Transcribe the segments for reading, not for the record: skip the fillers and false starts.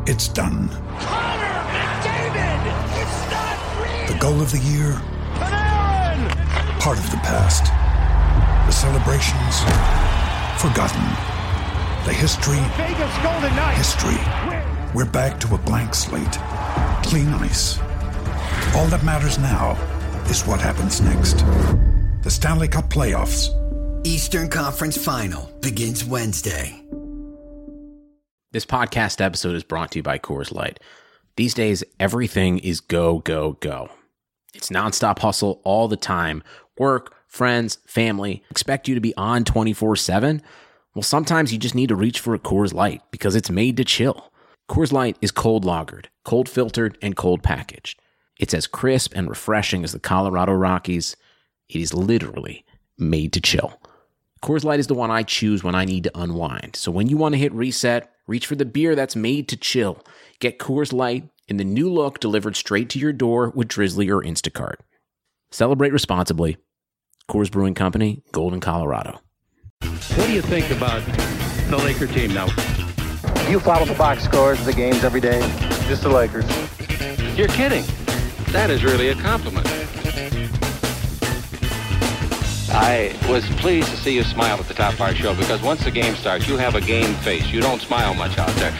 It's done. Connor McDavid! It's not real! The goal of the year? Panarin! Part of the past. The celebrations? Forgotten. The history? Vegas Golden Knights! History. We're back to a blank slate. Clean ice. All that matters now is what happens next. The Stanley Cup Playoffs. Eastern Conference Final begins Wednesday. This podcast episode is brought to you by Coors Light. These days, everything is go, go, go. It's nonstop hustle all the time. Work, friends, family expect you to be on 24/7. Well, sometimes you just need to reach for a Coors Light because it's made to chill. Coors Light is cold lagered, cold filtered, and cold packaged. It's as crisp and refreshing as the Colorado Rockies. It is literally made to chill. Coors Light is the one I choose when I need to unwind. So when you want to hit reset, reach for the beer that's made to chill. Get Coors Light in the new look delivered straight to your door with Drizzly or Instacart. Celebrate responsibly. Coors Brewing Company, Golden, Colorado. What do you think about the Laker team now? You follow the box scores of the games every day? Just the Lakers. You're kidding. That is really a compliment. I was pleased to see you smile at the top of our show because once the game starts, you have a game face. You don't smile much out there.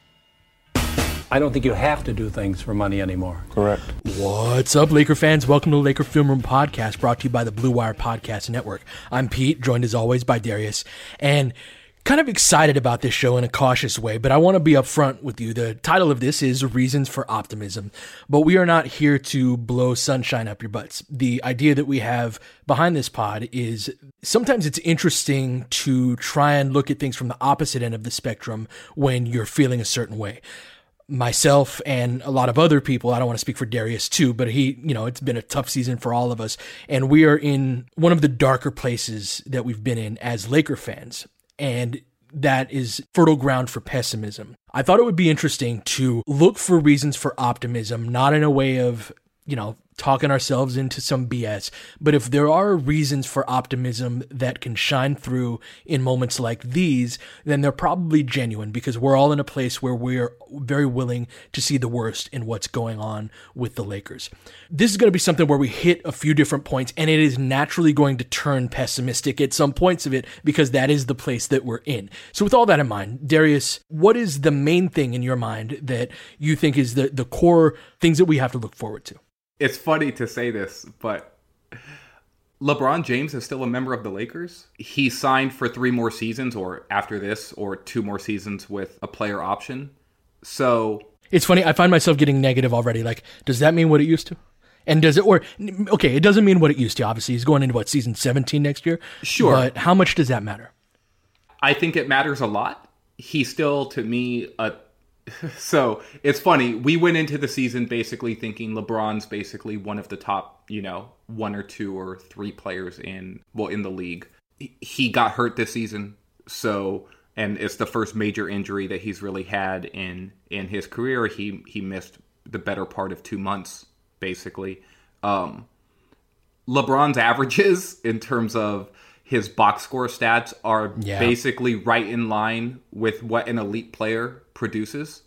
I don't think you have to do things for money anymore. Correct. What's up, Laker fans? Welcome to the Laker Film Room Podcast, brought to you by the Blue Wire Podcast Network. I'm Pete, joined as always by Darius, and kind of excited about this show in a cautious way, but I want to be upfront with you. The title of this is Reasons for Optimism, but we are not here to blow sunshine up your butts. The idea that we have behind this pod is sometimes it's interesting to try and look at things from the opposite end of the spectrum when you're feeling a certain way. Myself and a lot of other people, I don't want to speak for Darius too, but it's been a tough season for all of us, and we are in one of the darker places that we've been in as Laker fans. And that is fertile ground for pessimism. I thought it would be interesting to look for reasons for optimism, not in a way of, talking ourselves into some BS, but if there are reasons for optimism that can shine through in moments like these, then they're probably genuine because we're all in a place where we're very willing to see the worst in what's going on with the Lakers. This is going to be something where we hit a few different points, and it is naturally going to turn pessimistic at some points of it because that is the place that we're in. So with all that in mind, Darius, what is the main thing in your mind that you think is the core things that we have to look forward to? It's funny to say this, but LeBron James is still a member of the Lakers. He signed for 3 more seasons, or after this, or 2 more seasons with a player option. So it's funny. I find myself getting negative already. Like, does that mean what it used to? And does it, it doesn't mean what it used to. Obviously, he's going into season 17 next year. Sure. But how much does that matter? I think it matters a lot. He's still, to me, So it's funny. We went into the season basically thinking LeBron's basically one of the top, 1 or 2 or 3 players in the league. He got hurt this season. And it's the first major injury that he's really had in his career. He missed the better part of 2 months, basically. LeBron's averages in terms of his box score stats are basically right in line with what an elite player produces.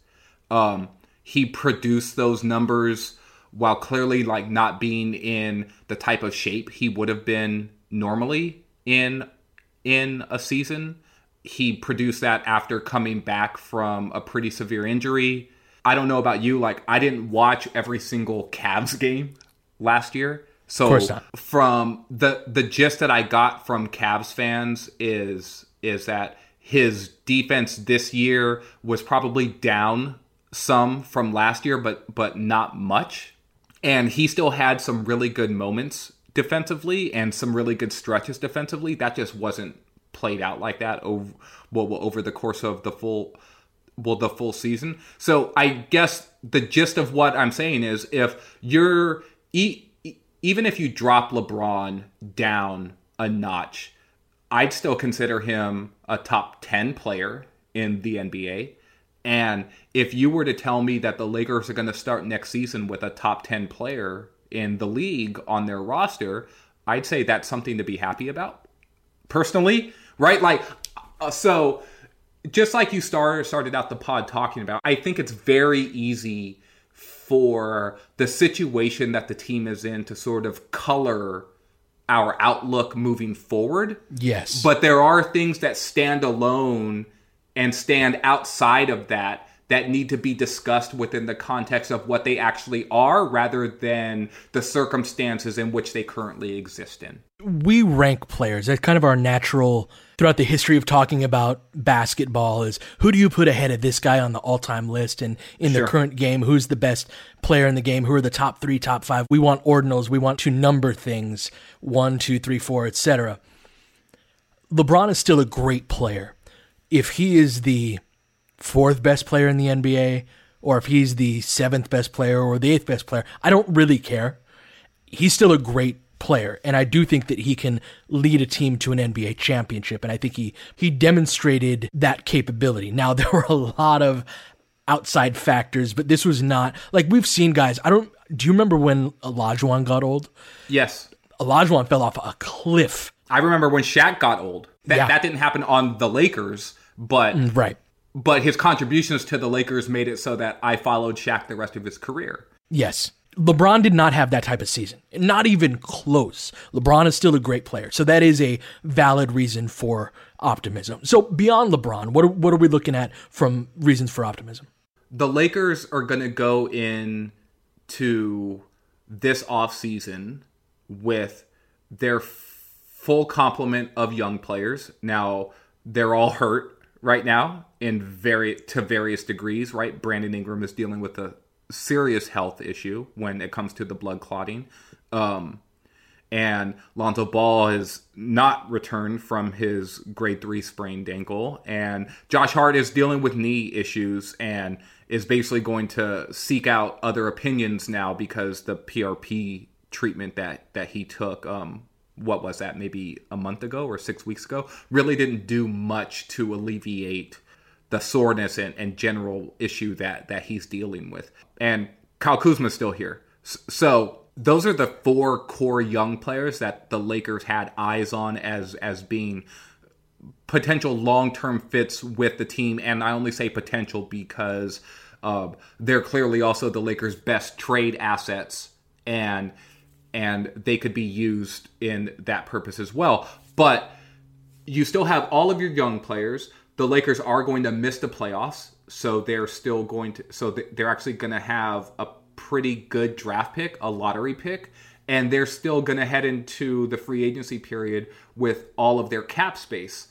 He produced those numbers while clearly not being in the type of shape he would have been normally in a season. He produced that after coming back from a pretty severe injury. I don't know about you, I didn't watch every single Cavs game last year. So from the gist that I got from Cavs fans is that his defense this year was probably down some from last year, but not much. And he still had some really good moments defensively and some really good stretches defensively. That just wasn't played out like that over the course of the full season. So I guess the gist of what I'm saying is even if you drop LeBron down a notch, I'd still consider him a top 10 player in the NBA. And if you were to tell me that the Lakers are going to start next season with a top 10 player in the league on their roster, I'd say that's something to be happy about. Personally, right? So just like you started out the pod talking about, I think it's very easy for the situation that the team is in to sort of color our outlook moving forward. Yes. But there are things that stand alone and stand outside of that need to be discussed within the context of what they actually are rather than the circumstances in which they currently exist in. We rank players. That's kind of our natural, throughout the history of talking about basketball, is who do you put ahead of this guy on the all-time list? And in the current game, who's the best player in the game? Who are the top 3, top 5? We want ordinals. We want to number things 1, 2, 3, 4, etc. LeBron is still a great player. If he is the 4th best player in the NBA, or if he's the 7th best player or the 8th best player, I don't really care. He's still a great player, and I do think that he can lead a team to an NBA championship, and I think he demonstrated that capability. Now, there were a lot of outside factors, but this was not, like, we've seen guys, do you remember when Olajuwon got old? Yes. Olajuwon fell off a cliff. I remember when Shaq got old. That didn't happen on the Lakers, but right. But his contributions to the Lakers made it so that I followed Shaq the rest of his career. Yes. LeBron did not have that type of season. Not even close. LeBron is still a great player. So that is a valid reason for optimism. So beyond LeBron, what are we looking at from reasons for optimism? The Lakers are going to go into this offseason with their full complement of young players. Now, they're all hurt right now to various degrees, right? Brandon Ingram is dealing with a serious health issue when it comes to the blood clotting. And Lonzo Ball has not returned from his grade 3 sprained ankle. And Josh Hart is dealing with knee issues and is basically going to seek out other opinions now because the PRP treatment that he took, what was that, maybe a month ago or 6 weeks ago, really didn't do much to alleviate the soreness and general issue that he's dealing with. And Kyle Kuzma's still here. So those are the 4 core young players that the Lakers had eyes on as being potential long-term fits with the team. And I only say potential because they're clearly also the Lakers' best trade assets, and they could be used in that purpose as well. But you still have all of your young players. The Lakers are going to miss the playoffs, so they're still going to. So they're actually going to have a pretty good draft pick, a lottery pick, and they're still going to head into the free agency period with all of their cap space.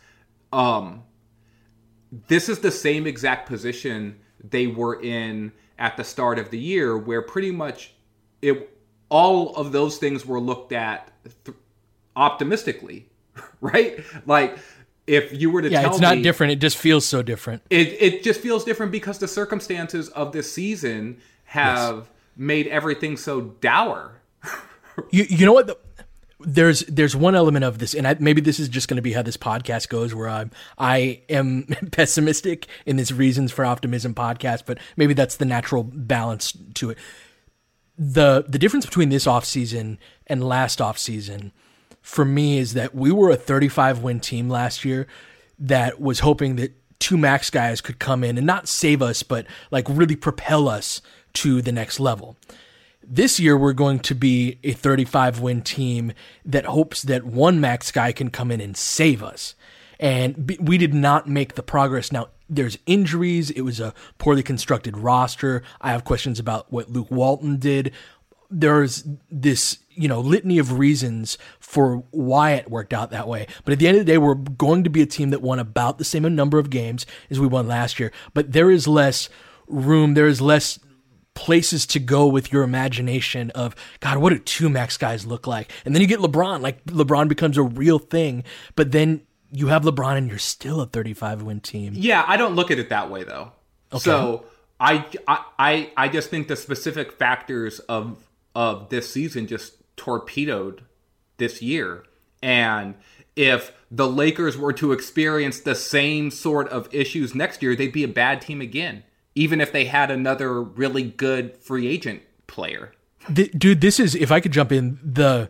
This is the same exact position they were in at the start of the year, where pretty much all of those things were looked at optimistically, right? Like, if you were to tell me... Yeah, it's not different. It just feels so different. It just feels different because the circumstances of this season have made everything so dour. You know what? There's one element of this, and maybe this is just going to be how this podcast goes, where I am pessimistic in this Reasons for Optimism podcast, but maybe that's the natural balance to it. The difference between this offseason and last offseason for me is that we were a 35-win team last year that was hoping that 2 max guys could come in and not save us, but like really propel us to the next level. This year, we're going to be a 35-win team that hopes that 1 max guy can come in and save us. And we did not make the progress. Now, there's injuries. It was a poorly constructed roster. I have questions about what Luke Walton did. There's this, litany of reasons for why it worked out that way. But at the end of the day, we're going to be a team that won about the same number of games as we won last year. But there is less room. There is less places to go with your imagination of, God, what do 2 max guys look like? And then you get LeBron. Like, LeBron becomes a real thing. But then you have LeBron and you're still a 35-win team. Yeah, I don't look at it that way, though. Okay. So I just think the specific factors of this season just torpedoed this year. And if the Lakers were to experience the same sort of issues next year, they'd be a bad team again, even if they had another really good free agent player. Dude, this is, if I could jump in,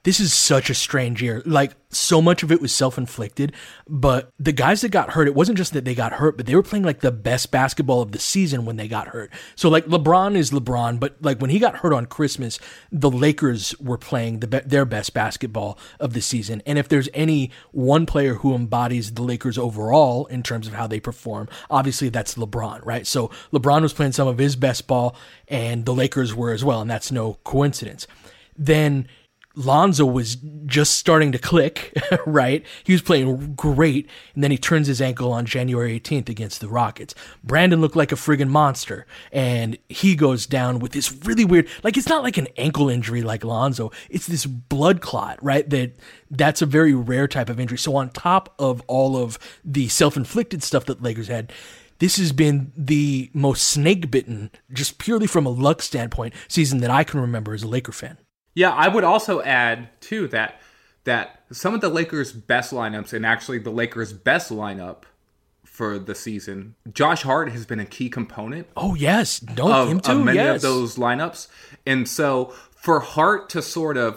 this is such a strange year. Like, so much of it was self-inflicted, but the guys that got hurt, it wasn't just that they got hurt, but they were playing like the best basketball of the season when they got hurt. So like LeBron is LeBron, but like when he got hurt on Christmas, the Lakers were playing their best basketball of the season. And if there's any one player who embodies the Lakers overall in terms of how they perform, obviously that's LeBron, right? So LeBron was playing some of his best ball and the Lakers were as well, and that's no coincidence. Then Lonzo was just starting to click, right? He was playing great, and then he turns his ankle on January 18th against the Rockets. Brandon looked like a friggin' monster, and he goes down with this really weird, like, it's not like an ankle injury like Lonzo. It's this blood clot, right? That's a very rare type of injury. So on top of all of the self-inflicted stuff that Lakers had, this has been the most snake-bitten, just purely from a luck standpoint, season that I can remember as a Laker fan. Yeah, I would also add, too, that some of the Lakers' best lineups, and actually the Lakers' best lineup for the season, Josh Hart has been a key component. Oh, yes. Him too, of many of those lineups. And so for Hart to sort of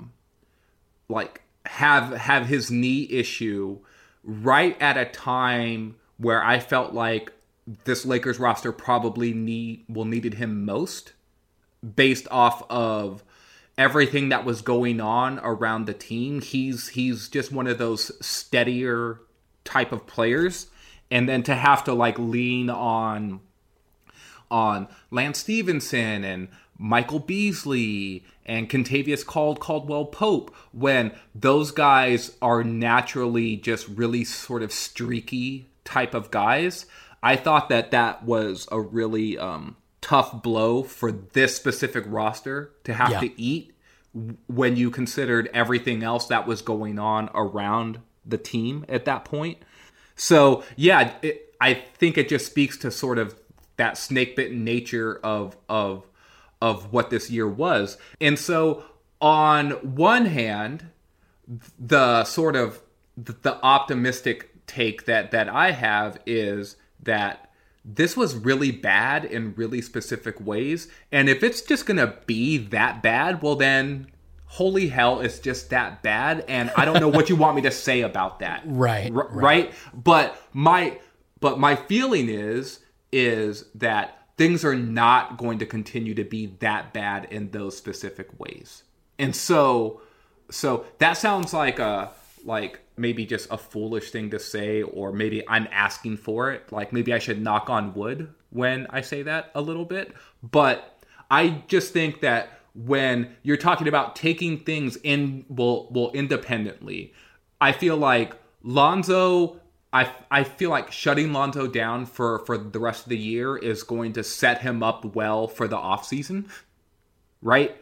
have his knee issue right at a time where I felt like this Lakers roster probably needed him most, based off of everything that was going on around the team. He's just one of those steadier type of players. And then to have to like lean on Lance Stevenson and Michael Beasley and Kentavious Caldwell Pope, when those guys are naturally just really sort of streaky type of guys, I thought that was a really tough blow for this specific roster to have to eat when you considered everything else that was going on around the team at that point. So yeah, I think it just speaks to sort of that snake-bitten nature of what this year was. And so on one hand, the sort of the optimistic take that I have is that this was really bad in really specific ways. And if it's just going to be that bad, well then, holy hell, it's just that bad. And I don't know what you want me to say about that. Right? But my feeling is that things are not going to continue to be that bad in those specific ways. And so that sounds like maybe just a foolish thing to say, or maybe I'm asking for it. Like maybe I should knock on wood when I say that a little bit. But I just think that when you're talking about taking things independently, I feel like Lonzo, I feel like shutting Lonzo down for the rest of the year is going to set him up well for the offseason, right?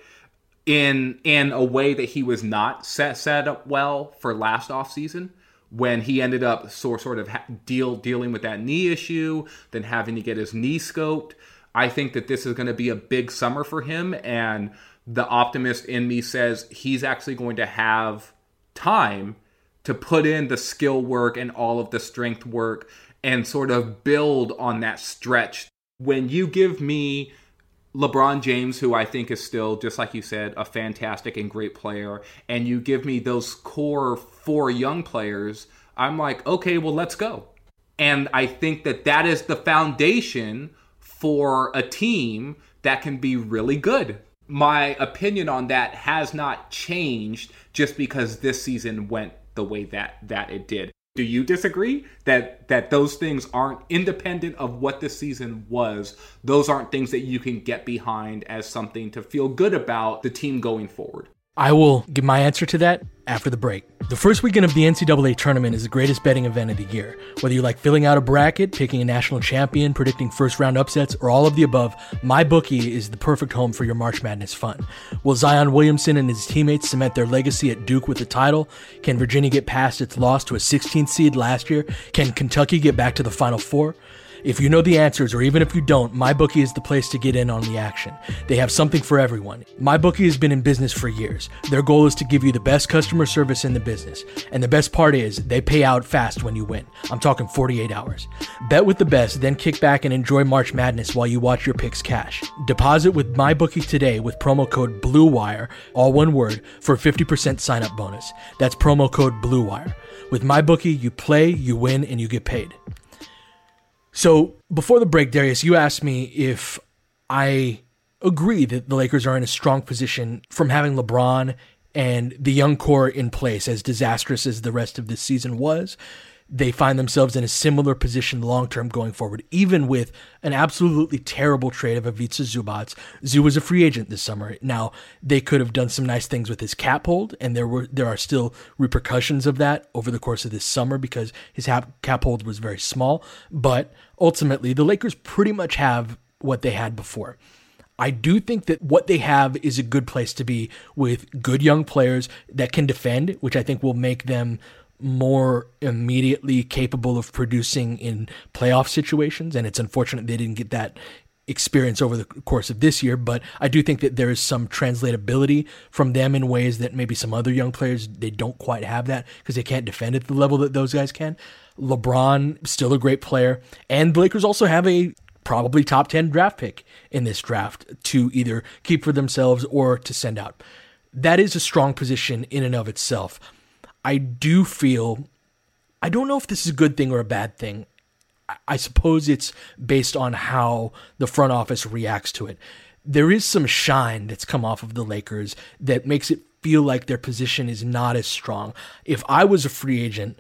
In a way that he was not set up well for last offseason, when he ended up sort of dealing with that knee issue, then having to get his knee scoped. I think that this is going to be a big summer for him, and the optimist in me says he's actually going to have time to put in the skill work and all of the strength work and sort of build on that stretch. When you give me LeBron James, who I think is still, just like you said, a fantastic and great player, and you give me those core 4 young players, I'm like, okay, well, let's go. And I think that is the foundation for a team that can be really good. My opinion on that has not changed just because this season went the way that it did. Do you disagree that those things aren't independent of what this season was? Those aren't things that you can get behind as something to feel good about the team going forward? I will give my answer to that after the break. The first weekend of the NCAA tournament is the greatest betting event of the year. Whether you like filling out a bracket, picking a national champion, predicting first-round upsets, or all of the above, MyBookie is the perfect home for your March Madness fun. Will Zion Williamson and his teammates cement their legacy at Duke with the title? Can Virginia get past its loss to a 16th seed last year? Can Kentucky get back to the Final Four? If you know the answers, or even if you don't, MyBookie is the place to get in on the action. They have something for everyone. MyBookie has been in business for years. Their goal is to give you the best customer service in the business. And the best part is, they pay out fast when you win. I'm talking 48 hours. Bet with the best, then kick back and enjoy March Madness while you watch your picks cash. Deposit with MyBookie today with promo code BLUEWIRE, all one word, for a 50% sign-up bonus. That's promo code BLUEWIRE. With MyBookie, you play, you win, and you get paid. So, before the break, Darius, you asked me if I agree that the Lakers are in a strong position from having LeBron and the young core in place. As disastrous as the rest of this season was, they find themselves in a similar position long-term going forward, even with an absolutely terrible trade of Ivica Zubac. Zoo was a free agent this summer. Now, they could have done some nice things with his cap hold, and there are still repercussions of that over the course of this summer because his cap hold was very small. But ultimately, the Lakers pretty much have what they had before. I do think that what they have is a good place to be, with good young players that can defend, which I think will make them more immediately capable of producing in playoff situations. And it's unfortunate they didn't get that experience over the course of this year, but I do think that there is some translatability from them in ways that maybe some other young players, they don't quite have that because they can't defend at the level that those guys can. LeBron, still a great player. And the Lakers also have a probably top 10 draft pick in this draft to either keep for themselves or to send out. That is a strong position in and of itself. I do feel, I don't know if this is a good thing or a bad thing. I suppose it's based on how the front office reacts to it. There is some shine that's come off of the Lakers that makes it feel like their position is not as strong. If I was a free agent,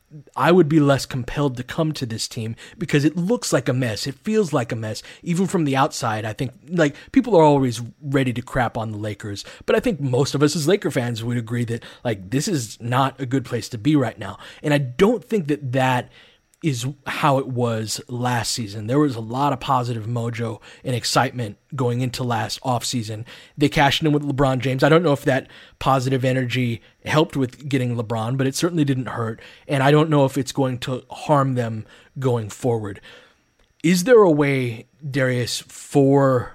I would be less compelled to come to this team because it looks like a mess. It feels like a mess. Even from the outside, I think, like, people are always ready to crap on the Lakers, but I think most of us as Laker fans would agree that, like, this is not a good place to be right now. And I don't think that that is how it was last season. There was a lot of positive mojo and excitement going into last offseason. They cashed in with LeBron James. I don't know if that positive energy helped with getting LeBron, but it certainly didn't hurt. And I don't know if it's going to harm them going forward. Is there a way, Darius, for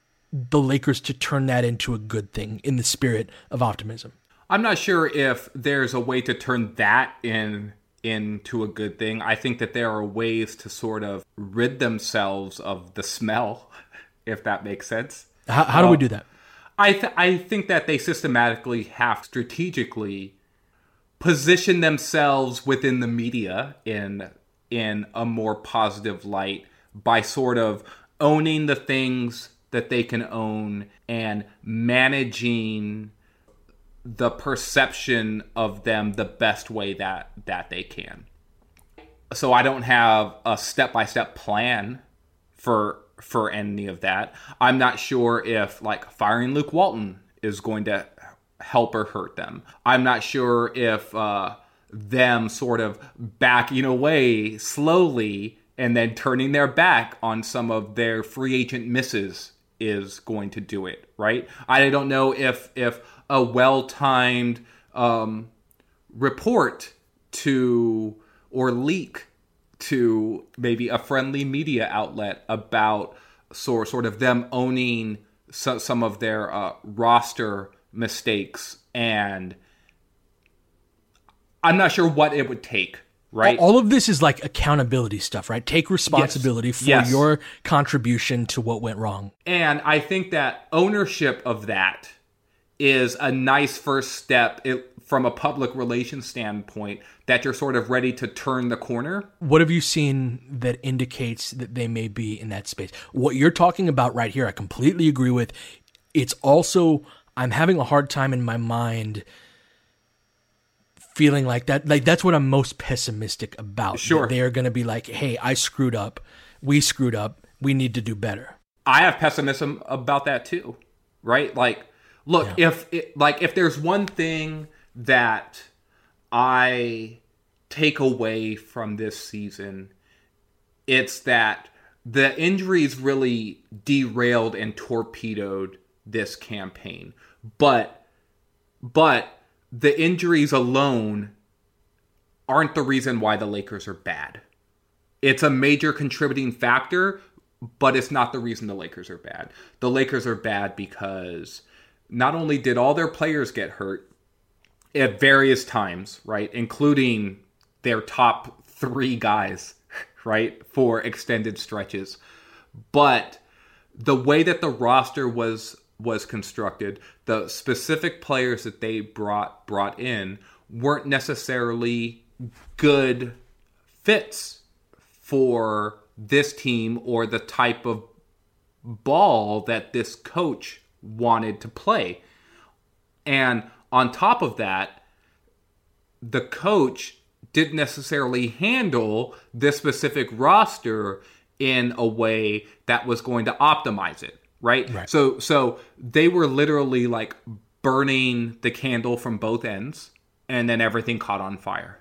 the Lakers to turn that into a good thing in the spirit of optimism? I'm not sure if there's a way to turn that into a good thing. I think that there are ways to sort of rid themselves of the smell, if that makes sense. How do we do that? I think that they systematically have strategically positioned themselves within the media in a more positive light by sort of owning the things that they can own and managing the perception of them the best way that they can. So I don't have a step-by-step plan for any of that. I'm not sure if, like, firing Luke Walton is going to help or hurt them. I'm not sure if them sort of backing away slowly and then turning their back on some of their free agent misses is going to do it, right? I don't know if a well-timed report to or leak to maybe a friendly media outlet about sort of them owning some of their roster mistakes, and I'm not sure what it would take. Right. All of this is like accountability stuff, right? Take responsibility for your contribution to what went wrong. And I think that ownership of that is a nice first step from a public relations standpoint, that you're sort of ready to turn the corner. What have you seen that indicates that they may be in that space? What you're talking about right here, I completely agree with. It's also, I'm having a hard time in my mind feeling like that, like that's what I'm most pessimistic about. Sure. They're going to be like, hey, I screwed up. We screwed up. We need to do better. I have pessimism about that too, right? Like, look, if there's one thing that I take away from this season, it's that the injuries really derailed and torpedoed this campaign. But the injuries alone aren't the reason why the Lakers are bad, it's a major contributing factor, but it's not the reason the Lakers are bad. The Lakers are bad because not only did all their players get hurt at various times, right, including their top 3 guys, right, for extended stretches, but the way that the roster was constructed, the specific players that they brought in weren't necessarily good fits for this team or the type of ball that this coach wanted to play. And on top of that, the coach didn't necessarily handle this specific roster in a way that was going to optimize it, right? So they were literally like burning the candle from both ends, and then everything caught on fire.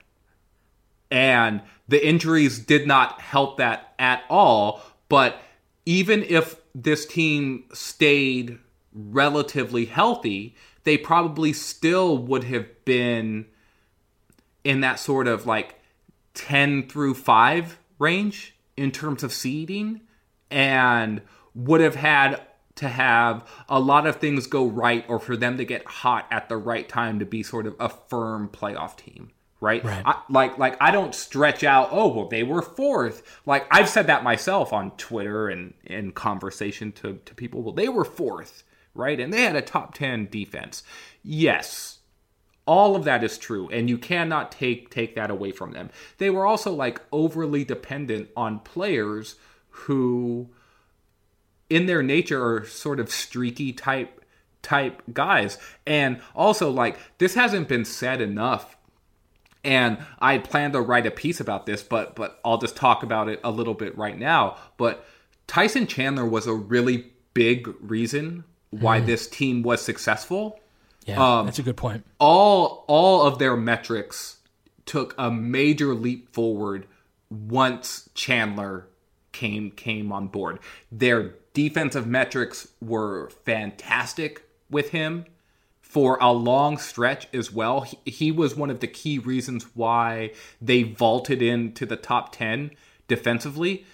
And the injuries did not help that at all. But even if this team stayed relatively healthy, they probably still would have been in that sort of like 10 through 5 range in terms of seeding, and would have had to have a lot of things go right or for them to get hot at the right time to be sort of a firm playoff team. Right? I don't stretch out, oh, well, they were 4th. Like, I've said that myself on Twitter and in conversation to people. Well, they were 4th, right? And they had a top 10 defense. Yes, all of that is true, and you cannot take that away from them. They were also, like, overly dependent on players who, in their nature, are sort of streaky type guys. And also, like, this hasn't been said enough. And I plan to write a piece about this, but I'll just talk about it a little bit right now. But Tyson Chandler was a really big reason why this team was successful. Yeah, that's a good point. All of their metrics took a major leap forward once Chandler came on board. Their defensive metrics were fantastic with him. For a long stretch as well. He was one of the key reasons why they vaulted into the top 10 defensively.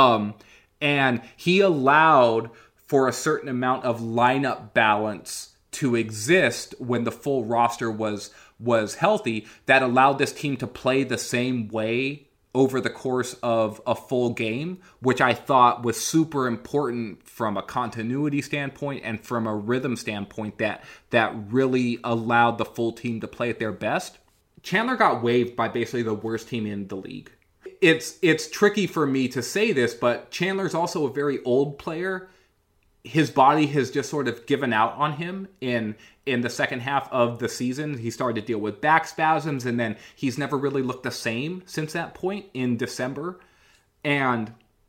And he allowed for a certain amount of lineup balance to exist when the full roster was healthy, that allowed this team to play the same way over the course of a full game, which I thought was super important from a continuity standpoint and from a rhythm standpoint that really allowed the full team to play at their best. Chandler got waived by basically the worst team in the league. It's tricky for me to say this, but Chandler's also a very old player. His body has just sort of given out on him in the second half of the season. He started to deal with back spasms, and then he's never really looked the same since that point in December. And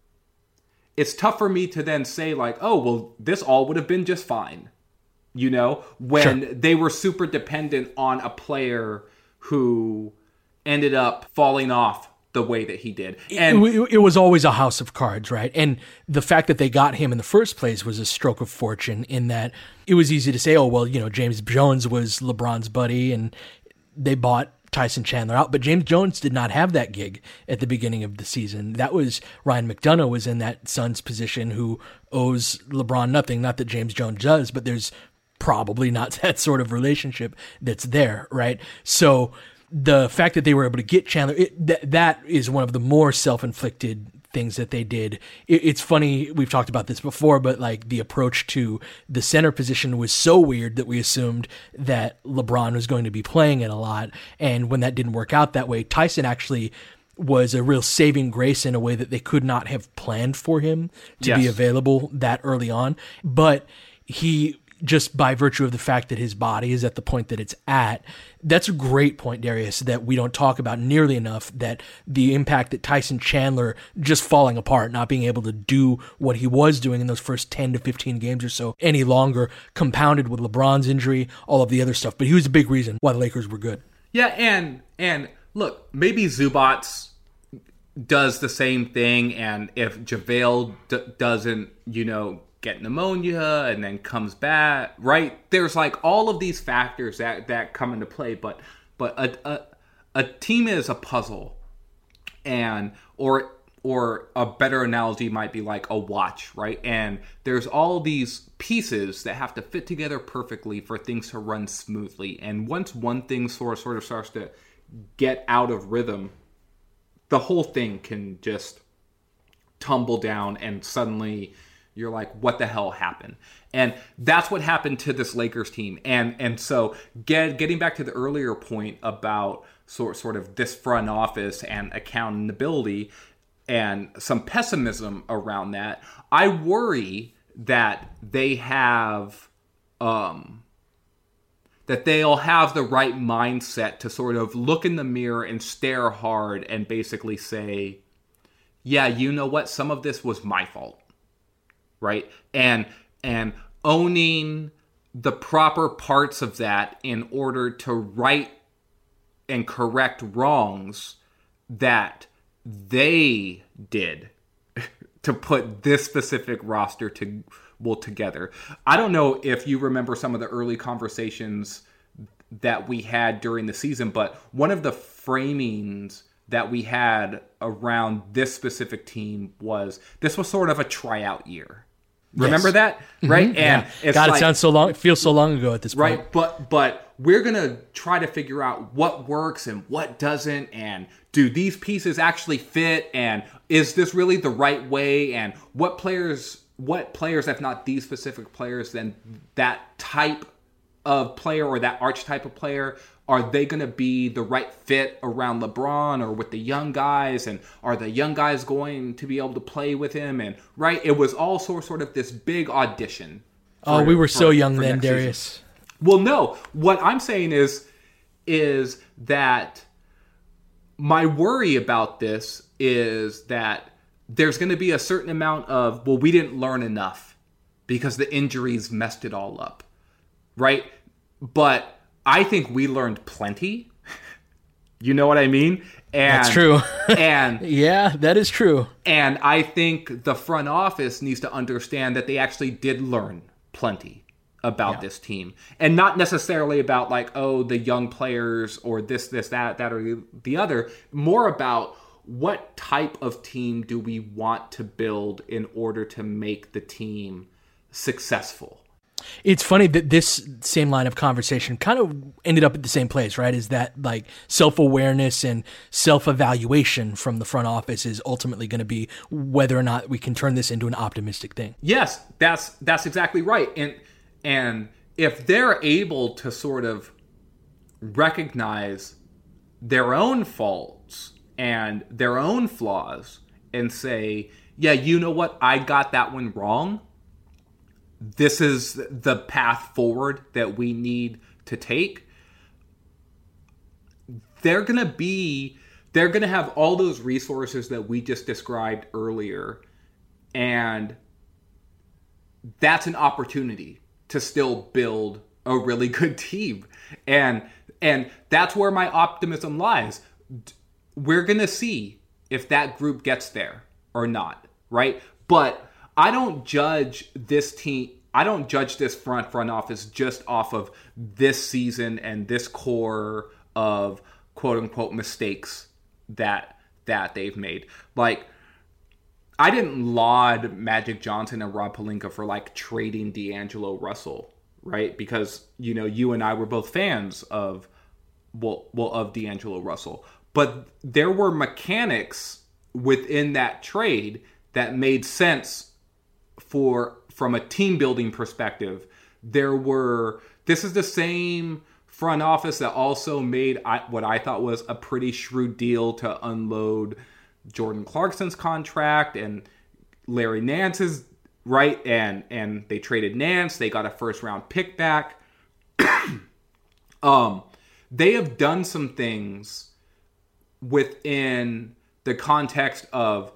it's tough for me to then say, like, oh, well, this all would have been just fine, you know, when they were super dependent on a player who ended up falling off the way that he did. And it was always a house of cards, right? And the fact that they got him in the first place was a stroke of fortune, in that it was easy to say, oh, well, you know, James Jones was LeBron's buddy and they bought Tyson Chandler out. But James Jones did not have that gig at the beginning of the season. That was Ryan McDonough was in that Suns position, who owes LeBron nothing. Not that James Jones does, but there's probably not that sort of relationship that's there, right? So the fact that they were able to get Chandler, that is one of the more self-inflicted things that they did. It's funny, we've talked about this before, but like the approach to the center position was so weird that we assumed that LeBron was going to be playing it a lot. And when that didn't work out that way, Tyson actually was a real saving grace in a way that they could not have planned for him to be available that early on. But he, just by virtue of the fact that his body is at the point that it's at, that's a great point, Darius, that we don't talk about nearly enough, that the impact that Tyson Chandler just falling apart, not being able to do what he was doing in those first 10 to 15 games or so any longer, compounded with LeBron's injury, all of the other stuff. But he was a big reason why the Lakers were good. Yeah, and look, maybe Zubats does the same thing, and if JaVale doesn't, you know, get pneumonia and then comes back, right? There's like all of these factors that come into play, but a team is a puzzle, and or or a better analogy might be like a watch, right? And there's all these pieces that have to fit together perfectly for things to run smoothly. And once one thing sort of starts to get out of rhythm, the whole thing can just tumble down, and suddenly you're like, what the hell happened? And that's what happened to this Lakers team. And so getting back to the earlier point about sort of this front office and accountability and some pessimism around that, I worry that they have that they'll have the right mindset to sort of look in the mirror and stare hard and basically say, yeah, you know what? Some of this was my fault, right? And owning the proper parts of that in order to right and correct wrongs that they did to put this specific roster together. I don't know if you remember some of the early conversations that we had during the season, but one of the framings that we had around this specific team was this was sort of a tryout year. Remember that? Right? Mm-hmm. And it's God, it sounds so long. It feels so long ago at this point. Right. But we're going to try to figure out what works and what doesn't. And do these pieces actually fit? And is this really the right way? And what players, if not these specific players, then that type of player or that archetype of player, are they going to be the right fit around LeBron or with the young guys? And are the young guys going to be able to play with him? And right, it was all sort of this big audition. We were so young then, Darius. Season. Well, no. What I'm saying is that my worry about this is that there's going to be a certain amount of, well, we didn't learn enough because the injuries messed it all up, right? But I think we learned plenty. You know what I mean? And, that's true. And yeah, that is true. And I think the front office needs to understand that they actually did learn plenty about this team. And not necessarily about like, oh, the young players or this, that, or the other. More about what type of team do we want to build in order to make the team successful. It's funny that this same line of conversation kind of ended up at the same place, right? Is that like self-awareness and self-evaluation from the front office is ultimately going to be whether or not we can turn this into an optimistic thing. Yes, that's exactly right. And if they're able to sort of recognize their own faults and their own flaws and say, yeah, you know what? I got that one wrong. This is the path forward that we need to take. They're going to have all those resources that we just described earlier. And that's an opportunity to still build a really good team. And that's where my optimism lies. We're going to see if that group gets there or not, right? But I don't judge this team. I don't judge this front office just off of this season and this core of quote unquote mistakes that they've made. Like, I didn't laud Magic Johnson and Rob Pelinka for like trading D'Angelo Russell, right? Because, you know, you and I were both fans of D'Angelo Russell. But there were mechanics within that trade that made sense from a team building perspective. This is the same front office that also made what I thought was a pretty shrewd deal to unload Jordan Clarkson's contract and Larry Nance's, right? And they traded Nance. They got a first round pick back. They have done some things within the context of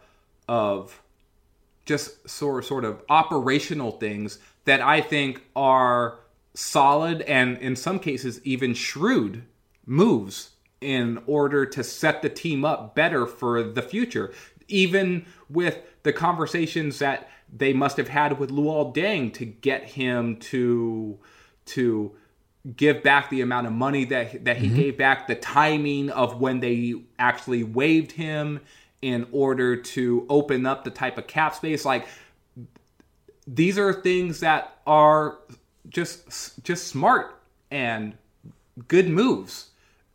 just sort of operational things that I think are solid and in some cases even shrewd moves in order to set the team up better for the future. Even with the conversations that they must have had with Luol Deng to get him to give back the amount of money that he gave back, the timing of when they actually waived him, in order to open up the type of cap space. Like, these are things that are just smart and good moves.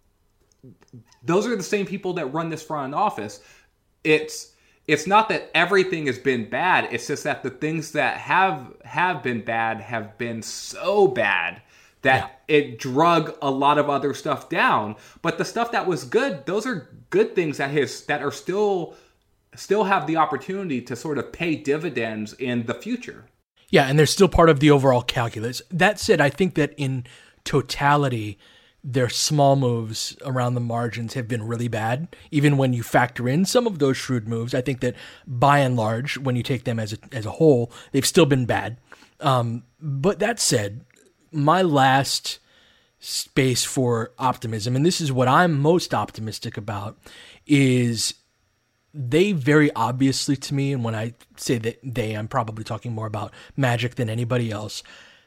Those are the same people that run this front office. It's not that everything has been bad. It's just that the things that have been bad have been so bad that it drug a lot of other stuff down. But the stuff that was good, those are good things that are still have the opportunity to sort of pay dividends in the future. Yeah, and they're still part of the overall calculus. That said, I think that in totality, their small moves around the margins have been really bad. Even when you factor in some of those shrewd moves, I think that by and large, when you take them as a whole, they've still been bad. But that said, my last space for optimism, and this is what I'm most optimistic about, is they very obviously to me, and when I say that I'm probably talking more about Magic than anybody else,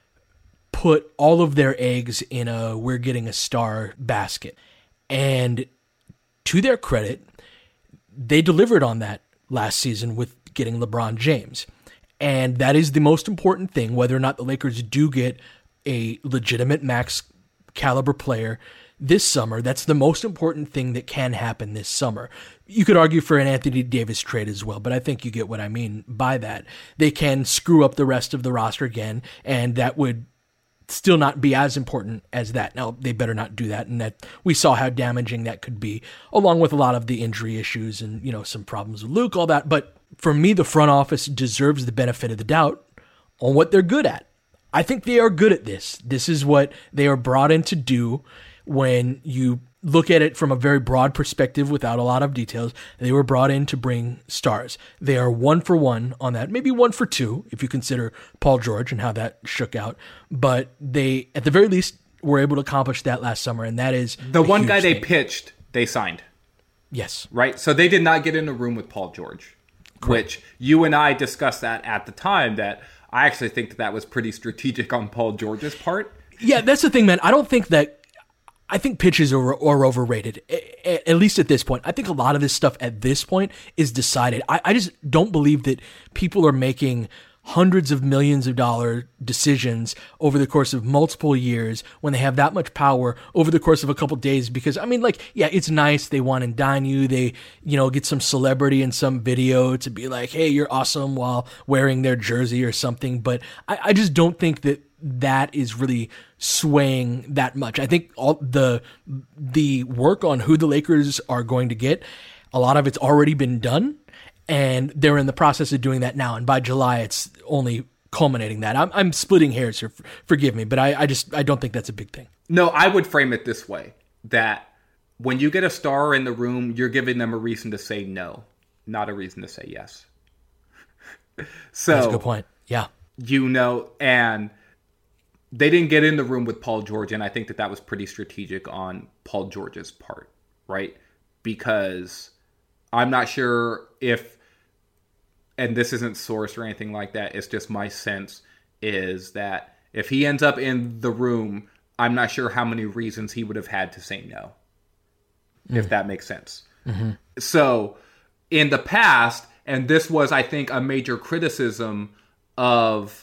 put all of their eggs in a we're getting a star basket. And to their credit, they delivered on that last season with getting LeBron James. And that is the most important thing, whether or not the Lakers do get a legitimate max caliber player this summer. That's the most important thing that can happen this summer. You could argue for an Anthony Davis trade as well, but I think you get what I mean by that. They can screw up the rest of the roster again, and that would still not be as important as that. Now, they better not do that, and that we saw how damaging that could be, along with a lot of the injury issues and, some problems with Luke, all that. But for me, the front office deserves the benefit of the doubt on what they're good at. I think they are good at this. This is what they are brought in to do. When you look at it from a very broad perspective without a lot of details, they were brought in to bring stars. They are 1 for 1 on that, maybe 1 for 2 if you consider Paul George and how that shook out. But they, at the very least, were able to accomplish that last summer, and that is the one guy they pitched, they signed. Yes. Right? So they did not get in a room with Paul George, which you and I discussed that at the time, that I actually think that was pretty strategic on Paul George's part. Yeah, that's the thing, man. I think pitches are overrated, at least at this point. I think a lot of this stuff at this point is decided. I just don't believe that people are making hundreds of millions of dollar decisions over the course of multiple years when they have that much power over the course of a couple of days. Because, it's nice. They want and dine you. They, get some celebrity in some video to be like, hey, you're awesome, while wearing their jersey or something. But I just don't think that is really swaying that much. I think all the work on who the Lakers are going to get, a lot of it's already been done, and they're in the process of doing that now. And by July, it's only culminating that. I'm splitting hairs here, forgive me, but I don't think that's a big thing. No, I would frame it this way, that when you get a star in the room, you're giving them a reason to say no, not a reason to say yes. So that's a good point. Yeah. And they didn't get in the room with Paul George, and I think that was pretty strategic on Paul George's part, right? Because I'm not sure if, and this isn't sourced or anything like that, it's just my sense, is that if he ends up in the room, I'm not sure how many reasons he would have had to say no, if that makes sense. Mm-hmm. So in the past, and this was, I think, a major criticism of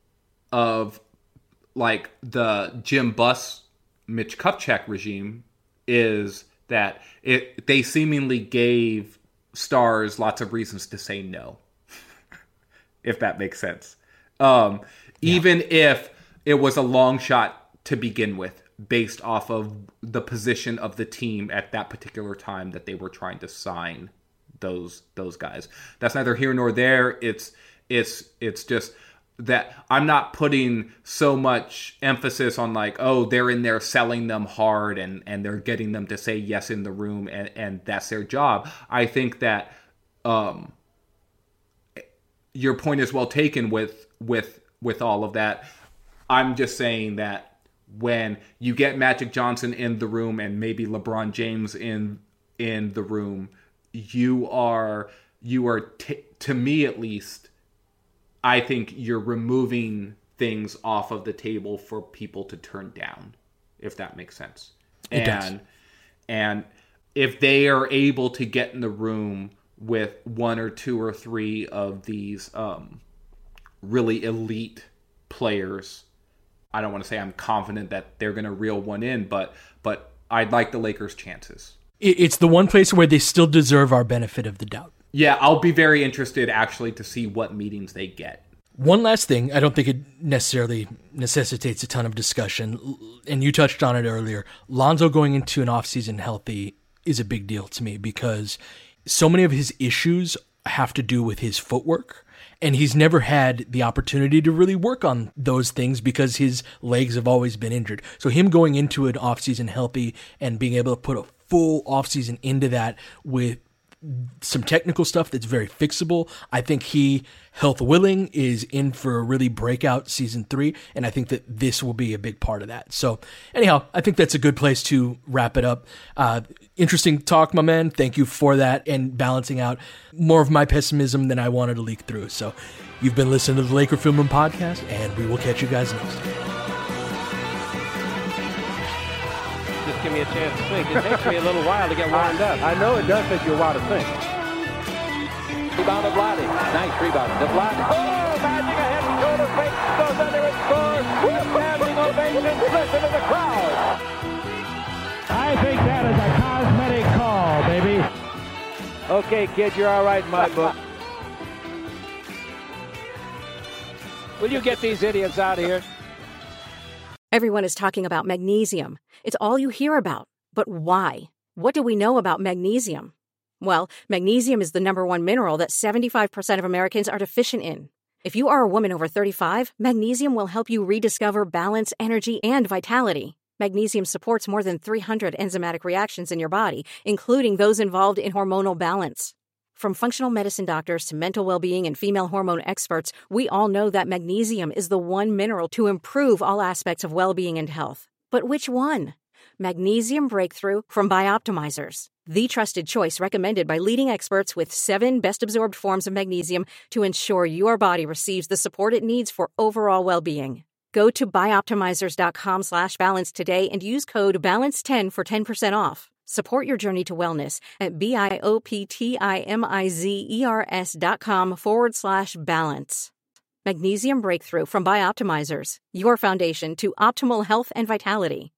like the Jim Buss, Mitch Kupchak regime, is that they seemingly gave stars lots of reasons to say no, if that makes sense. Even if it was a long shot to begin with, based off of the position of the team at that particular time that they were trying to sign those guys. That's neither here nor there. It's just that I'm not putting so much emphasis on like, oh, they're in there selling them hard and they're getting them to say yes in the room and that's their job. I think that your point is well taken with all of that. I'm just saying that when you get Magic Johnson in the room and maybe LeBron James in the room, you are to me at least, I think you're removing things off of the table for people to turn down, if that makes sense. It does. And if they are able to get in the room with one or two or three of these really elite players. I don't want to say I'm confident that they're going to reel one in, but I'd like the Lakers' chances. It's the one place where they still deserve our benefit of the doubt. Yeah, I'll be very interested actually to see what meetings they get. One last thing, I don't think it necessarily necessitates a ton of discussion, and you touched on it earlier. Lonzo going into an offseason healthy is a big deal to me because so many of his issues have to do with his footwork, and he's never had the opportunity to really work on those things because his legs have always been injured. So him going into an offseason healthy and being able to put a full offseason into that with some technical stuff that's very fixable. I think he, health willing, is in for a really breakout season 3, and I think that this will be a big part of that. So anyhow, I think that's a good place to wrap it up. Interesting talk, my man. Thank you for that and balancing out more of my pessimism than I wanted to leak through. So you've been listening to the Laker Film Room Podcast, and we will catch you guys next time. Just give me a chance to think. It takes me a little while to get warmed up. I know it does take you a while to think. Rebound to Vlade. Nice rebound to Vlade. Oh, Magic, a head and shoulder fake. Goes under and scores. Standing ovation. Listen to the crowd. I think that is a cosmetic call, baby. Okay, kid, you're all right in my book. Will you get these idiots out of here? Everyone is talking about magnesium. It's all you hear about. But why? What do we know about magnesium? Well, magnesium is the number one mineral that 75% of Americans are deficient in. If you are a woman over 35, magnesium will help you rediscover balance, energy, and vitality. Magnesium supports more than 300 enzymatic reactions in your body, including those involved in hormonal balance. From functional medicine doctors to mental well-being and female hormone experts, we all know that magnesium is the one mineral to improve all aspects of well-being and health. But which one? Magnesium Breakthrough from Bioptimizers, the trusted choice recommended by leading experts with 7 best-absorbed forms of magnesium to ensure your body receives the support it needs for overall well-being. Go to bioptimizers.com/balance today and use code BALANCE10 for 10% off. Support your journey to wellness at bioptimizers.com/balance. Magnesium Breakthrough from Bioptimizers, your foundation to optimal health and vitality.